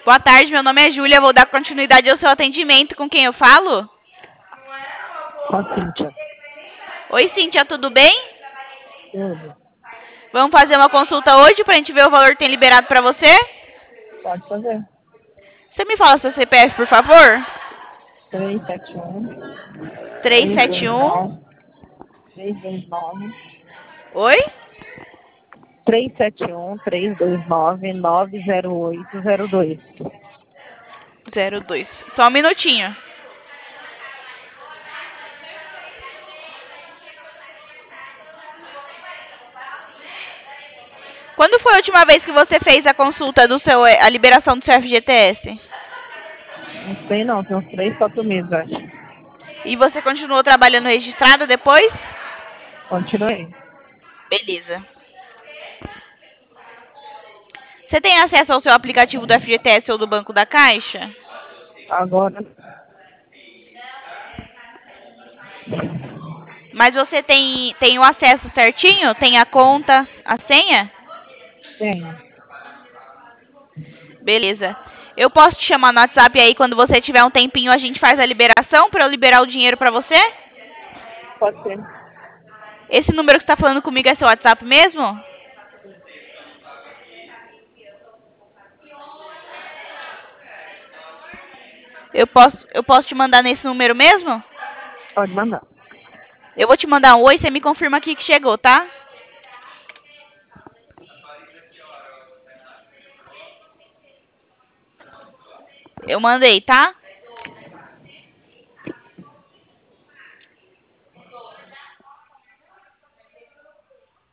Boa tarde, meu nome é Júlia, vou dar continuidade ao seu atendimento. Com quem eu falo? Com a Cíntia. Oi, Cíntia, tudo bem? Tudo. Vamos fazer uma consulta hoje pra gente ver o valor que tem liberado pra você? Pode fazer. Você me fala seu CPF, por favor? 371 371. 329 329 Oi? 371 329 90802. 02. Só um minutinho. Quando foi a última vez que você fez a consulta a liberação do seu FGTS? Não sei não, tem uns 3, 4 meses, acho. E você continuou trabalhando registrada depois? Continuei. Beleza. Você tem acesso ao seu aplicativo do FGTS ou do Banco da Caixa? Agora Mas você tem o acesso certinho? Tem a conta, a senha? tenho. Beleza. Eu posso te chamar no WhatsApp aí quando você tiver um tempinho, a gente faz a liberação para eu liberar o dinheiro para você? Pode ser. Esse número que você está falando comigo é seu WhatsApp mesmo? Eu posso te mandar nesse número mesmo? Pode mandar. Eu vou te mandar um oi, você me confirma aqui que chegou, tá? Eu mandei, tá?